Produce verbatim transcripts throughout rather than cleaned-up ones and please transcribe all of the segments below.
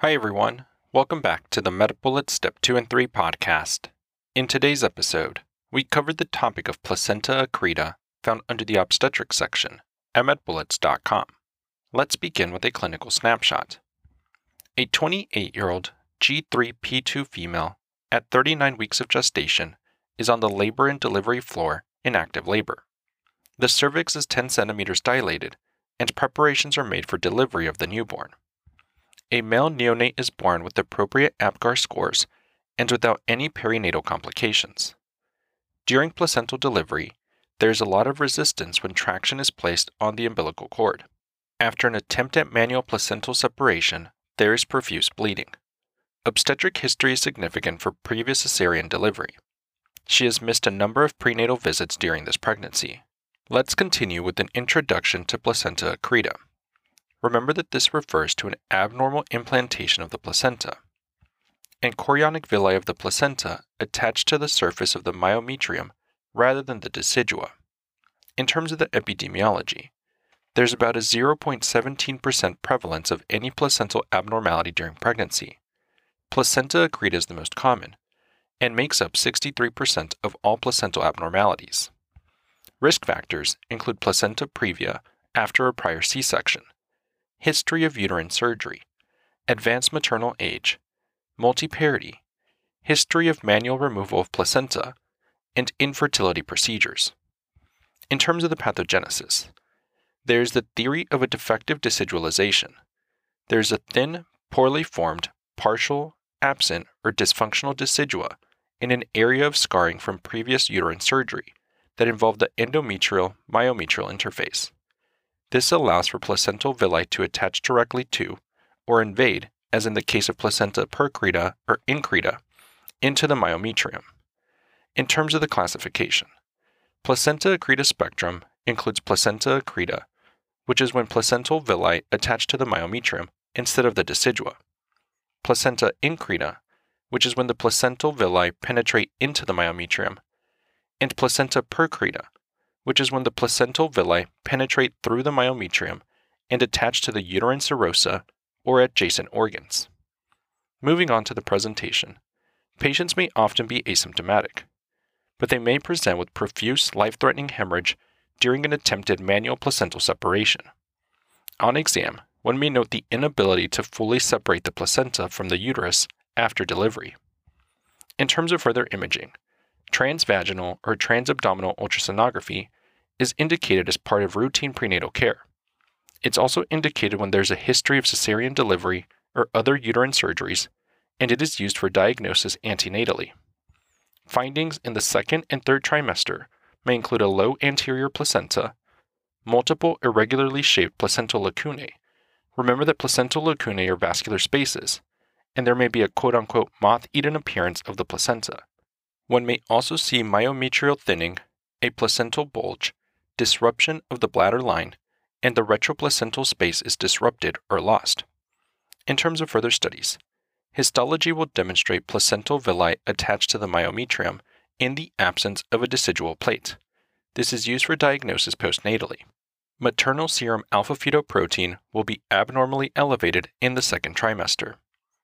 Hi everyone, welcome back to the MedBullets Step two and three podcast. In today's episode, we covered the topic of placenta accreta found under the obstetrics section at med bullets dot com. Let's begin with a clinical snapshot. A twenty-eight-year-old G three P two female at thirty-nine weeks of gestation is on the labor and delivery floor in active labor. The cervix is ten centimeters dilated and preparations are made for delivery of the newborn. A male neonate is born with appropriate APGAR scores and without any perinatal complications. During placental delivery, there is a lot of resistance when traction is placed on the umbilical cord. After an attempt at manual placental separation, there is profuse bleeding. Obstetric history is significant for previous cesarean delivery. She has missed a number of prenatal visits during this pregnancy. Let's continue with an introduction to placenta accreta. Remember that this refers to an abnormal implantation of the placenta. And chorionic villi of the placenta attach to the surface of the myometrium rather than the decidua. In terms of the epidemiology, there's about a zero point one seven percent prevalence of any placental abnormality during pregnancy. Placenta accreta is the most common and makes up sixty-three percent of all placental abnormalities. Risk factors include placenta previa after a prior C-section, history of uterine surgery, advanced maternal age, multiparity, history of manual removal of placenta, and infertility procedures. In terms of the pathogenesis, there is the theory of a defective decidualization. There is a thin, poorly formed, partial, absent, or dysfunctional decidua in an area of scarring from previous uterine surgery that involved the endometrial-myometrial interface. This allows for placental villi to attach directly to, or invade, as in the case of placenta percreta or increta, into the myometrium. In terms of the classification, placenta accreta spectrum includes placenta accreta, which is when placental villi attach to the myometrium instead of the decidua, placenta increta, which is when the placental villi penetrate into the myometrium, and placenta percreta, which is when the placental villi penetrate through the myometrium and attach to the uterine serosa or adjacent organs. Moving on to the presentation, patients may often be asymptomatic, but they may present with profuse life-threatening hemorrhage during an attempted manual placental separation. On exam, one may note the inability to fully separate the placenta from the uterus after delivery. In terms of further imaging, transvaginal or transabdominal ultrasonography is indicated as part of routine prenatal care. It's also indicated when there's a history of cesarean delivery or other uterine surgeries, and it is used for diagnosis antenatally. Findings in the second and third trimester may include a low anterior placenta, multiple irregularly shaped placental lacunae. Remember that placental lacunae are vascular spaces, and there may be a quote-unquote moth-eaten appearance of the placenta. One may also see myometrial thinning, a placental bulge, disruption of the bladder line, and the retroplacental space is disrupted or lost. In terms of further studies, histology will demonstrate placental villi attached to the myometrium in the absence of a decidual plate. This is used for diagnosis postnatally. Maternal serum alpha-fetoprotein will be abnormally elevated in the second trimester.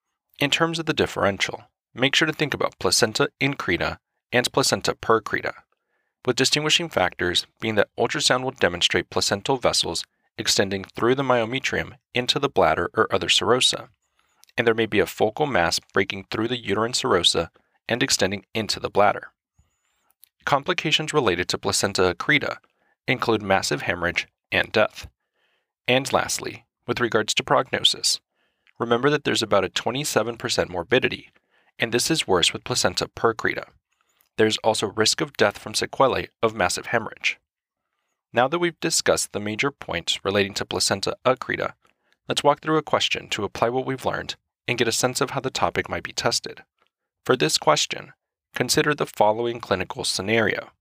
In terms of the differential, make sure to think about placenta increta and placenta percreta, with distinguishing factors being that ultrasound will demonstrate placental vessels extending through the myometrium into the bladder or other serosa, and there may be a focal mass breaking through the uterine serosa and extending into the bladder. Complications related to placenta accreta include massive hemorrhage and death. And lastly, with regards to prognosis, remember that there's about a twenty-seven percent morbidity, and this is worse with placenta percreta. There's also risk of death from sequelae of massive hemorrhage. Now that we've discussed the major points relating to placenta accreta, let's walk through a question to apply what we've learned and get a sense of how the topic might be tested. For this question, consider the following clinical scenario.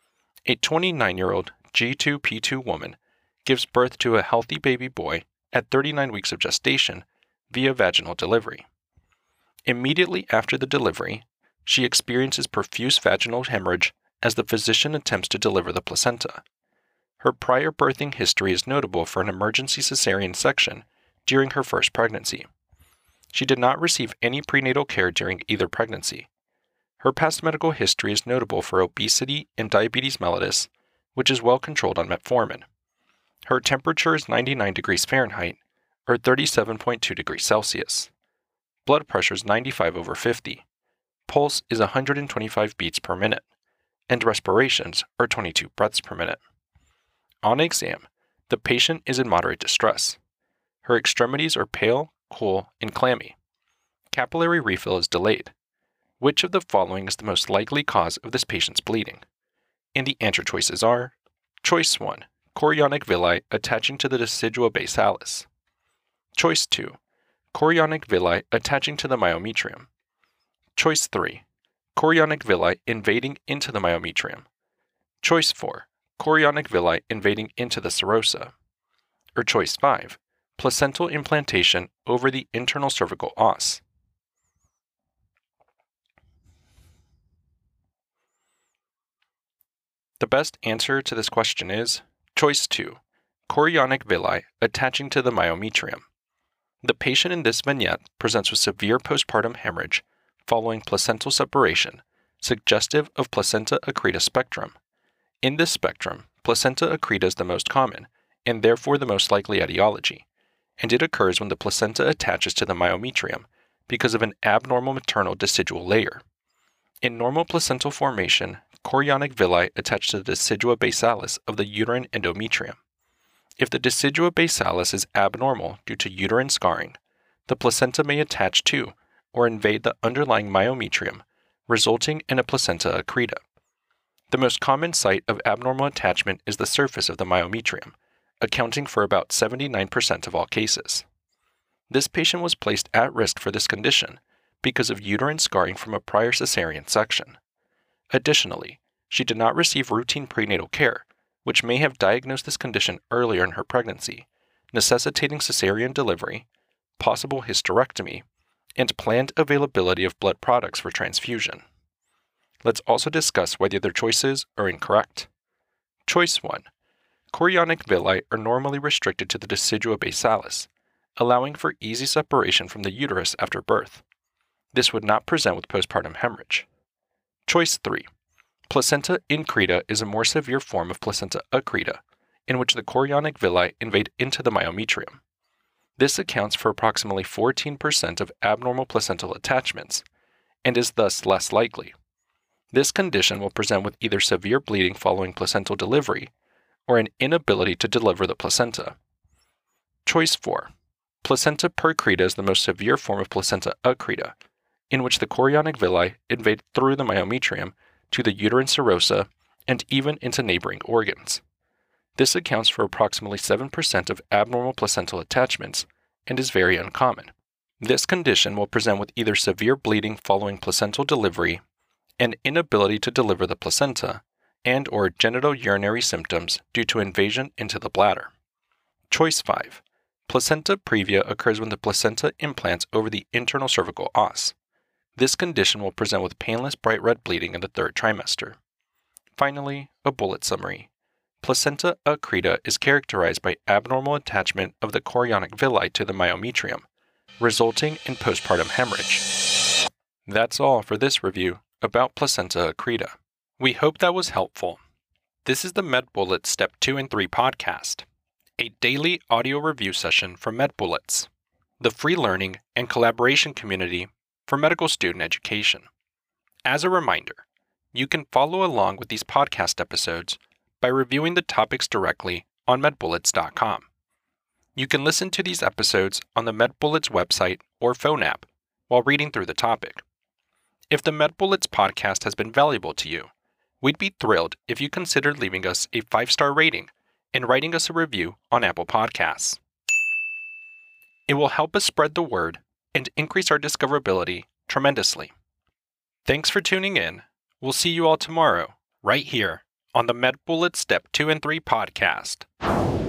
A twenty-nine-year-old G two P two woman gives birth to a healthy baby boy at thirty-nine weeks of gestation via vaginal delivery. Immediately after the delivery, she experiences profuse vaginal hemorrhage as the physician attempts to deliver the placenta. Her prior birthing history is notable for an emergency cesarean section during her first pregnancy. She did not receive any prenatal care during either pregnancy. Her past medical history is notable for obesity and diabetes mellitus, which is well controlled on metformin. Her temperature is ninety-nine degrees Fahrenheit, or thirty-seven point two degrees Celsius. Blood pressure is ninety-five over fifty. Pulse is one hundred twenty-five beats per minute, and respirations are twenty-two breaths per minute. On exam, the patient is in moderate distress. Her extremities are pale, cool, and clammy. Capillary refill is delayed. Which of the following is the most likely cause of this patient's bleeding? And the answer choices are: Choice one, chorionic villi attaching to the decidua basalis. Choice two, chorionic villi attaching to the myometrium. Choice three, chorionic villi invading into the myometrium. Choice four, chorionic villi invading into the serosa. Or choice five, placental implantation over the internal cervical os. The best answer to this question is choice two, chorionic villi attaching to the myometrium. The patient in this vignette presents with severe postpartum hemorrhage following placental separation, suggestive of placenta accreta spectrum. In this spectrum, placenta accreta is the most common, and therefore the most likely etiology, and it occurs when the placenta attaches to the myometrium because of an abnormal maternal decidual layer. In normal placental formation, chorionic villi attach to the decidua basalis of the uterine endometrium. If the decidua basalis is abnormal due to uterine scarring, the placenta may attach to or invade the underlying myometrium, resulting in a placenta accreta. The most common site of abnormal attachment is the surface of the myometrium, accounting for about seventy-nine percent of all cases. This patient was placed at risk for this condition because of uterine scarring from a prior cesarean section. Additionally, she did not receive routine prenatal care, which may have diagnosed this condition earlier in her pregnancy, necessitating cesarean delivery, possible hysterectomy, and planned availability of blood products for transfusion. Let's also discuss whether their choices are incorrect. Choice one. Chorionic villi are normally restricted to the decidua basalis, allowing for easy separation from the uterus after birth. This would not present with postpartum hemorrhage. Choice three. Placenta increta is a more severe form of placenta accreta, in which the chorionic villi invade into the myometrium. This accounts for approximately fourteen percent of abnormal placental attachments, and is thus less likely. This condition will present with either severe bleeding following placental delivery, or an inability to deliver the placenta. Choice four. Placenta percreta is the most severe form of placenta accreta, in which the chorionic villi invade through the myometrium to the uterine serosa and even into neighboring organs. This accounts for approximately seven percent of abnormal placental attachments and is very uncommon. This condition will present with either severe bleeding following placental delivery, an inability to deliver the placenta, and or genitourinary symptoms due to invasion into the bladder. Choice five. Placenta previa occurs when the placenta implants over the internal cervical os. This condition will present with painless bright red bleeding in the third trimester. Finally, a bullet summary. Placenta accreta is characterized by abnormal attachment of the chorionic villi to the myometrium, resulting in postpartum hemorrhage. That's all for this review about placenta accreta. We hope that was helpful. This is the MedBullets Step two and three podcast, a daily audio review session from MedBullets, the free learning and collaboration community for medical student education. As a reminder, you can follow along with these podcast episodes by reviewing the topics directly on medbullets dot com. You can listen to these episodes on the MedBullets website or phone app while reading through the topic. If the MedBullets podcast has been valuable to you, we'd be thrilled if you considered leaving us a five-star rating and writing us a review on Apple Podcasts. It will help us spread the word and increase our discoverability tremendously. Thanks for tuning in. We'll see you all tomorrow, right here, on the MedBullets Step two and three podcast.